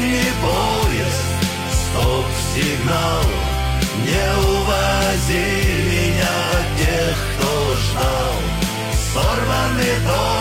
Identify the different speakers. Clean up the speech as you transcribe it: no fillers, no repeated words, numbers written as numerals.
Speaker 1: Ранний поезд, стоп-сигнал, не увози меня от тех, кто ждал. Сорванный дом.